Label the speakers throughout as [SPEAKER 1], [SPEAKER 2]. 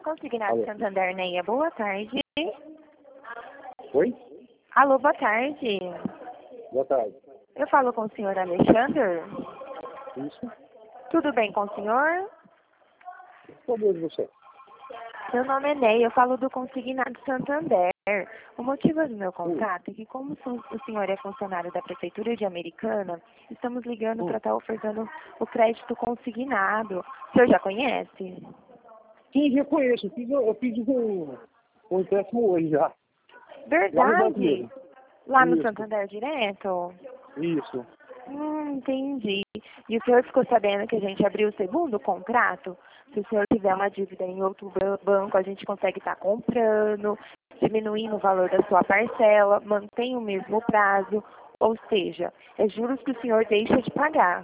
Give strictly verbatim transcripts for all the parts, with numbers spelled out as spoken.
[SPEAKER 1] Consignado
[SPEAKER 2] Alô.
[SPEAKER 1] Santander, Neia, boa tarde.
[SPEAKER 2] Oi?
[SPEAKER 1] Alô, boa tarde.
[SPEAKER 2] Boa tarde.
[SPEAKER 1] Eu falo com o senhor Alexandre.
[SPEAKER 2] Isso?
[SPEAKER 1] Tudo bem com o senhor?
[SPEAKER 2] Por Deus de você.
[SPEAKER 1] Meu nome é Neia, eu falo do Consignado Santander. O motivo do meu contato é que, como su- o senhor é funcionário da Prefeitura de Americana, estamos ligando
[SPEAKER 2] Hum.
[SPEAKER 1] para estar ofertando o crédito consignado. O senhor já conhece?
[SPEAKER 2] Sim, já conheço. Eu fiz, eu fiz um, um empréstimo hoje já. Lá no banco
[SPEAKER 1] Verdade?
[SPEAKER 2] mesmo.
[SPEAKER 1] Lá no
[SPEAKER 2] Isso.
[SPEAKER 1] Santander direto?
[SPEAKER 2] Isso.
[SPEAKER 1] Hum, entendi. E o senhor ficou sabendo que a gente abriu o segundo contrato? Se o senhor tiver uma dívida em outro ban- banco, a gente consegue estar comprando, diminuindo o valor da sua parcela, mantém o mesmo prazo, ou seja, é juros que o senhor deixa de pagar.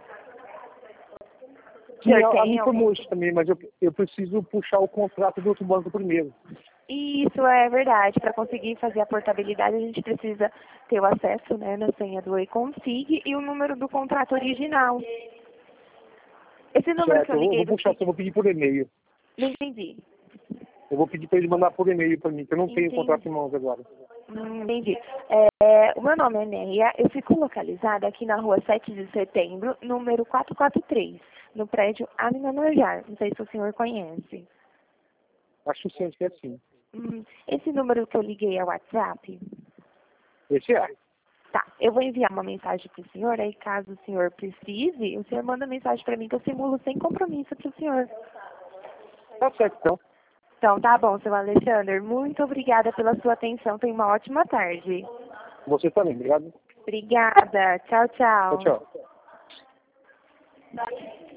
[SPEAKER 1] O
[SPEAKER 2] Sim,
[SPEAKER 1] senhor
[SPEAKER 2] ela
[SPEAKER 1] tem
[SPEAKER 2] me
[SPEAKER 1] algum...
[SPEAKER 2] informou isso também, mas eu, eu preciso puxar o contrato do outro banco primeiro.
[SPEAKER 1] Isso é verdade. Para conseguir fazer a portabilidade, a gente precisa ter o acesso, né, na senha do eConsig e o número do contrato original. Esse número que
[SPEAKER 2] Certo,
[SPEAKER 1] eu
[SPEAKER 2] eu vou,
[SPEAKER 1] liguei,
[SPEAKER 2] vou puxar,
[SPEAKER 1] você...
[SPEAKER 2] eu vou pedir por e-mail.
[SPEAKER 1] Não entendi.
[SPEAKER 2] Eu vou pedir para ele mandar por e-mail para mim, que eu não tenho o
[SPEAKER 1] Entendi.
[SPEAKER 2] contrato em mãos agora.
[SPEAKER 1] Hum, entendi. É, o meu nome é Neia, eu fico localizada aqui na rua sete de setembro, número quatrocentos e quarenta e três, no prédio Amina Norjar. Não sei se o senhor conhece.
[SPEAKER 2] Acho sempre que é assim.
[SPEAKER 1] Hum, esse número que eu liguei é o WhatsApp?
[SPEAKER 2] Esse é.
[SPEAKER 1] Tá, eu vou enviar uma mensagem para o senhor, aí caso o senhor precise, o senhor manda mensagem para mim que eu simulo sem compromisso para o senhor.
[SPEAKER 2] Tá certo, então.
[SPEAKER 1] Então, tá bom, seu Alexandre. Muito obrigada pela sua atenção. Tenha uma ótima tarde.
[SPEAKER 2] Você também, obrigado.
[SPEAKER 1] Obrigada. Tchau,
[SPEAKER 2] Tchau,
[SPEAKER 1] tchau.
[SPEAKER 2] tchau.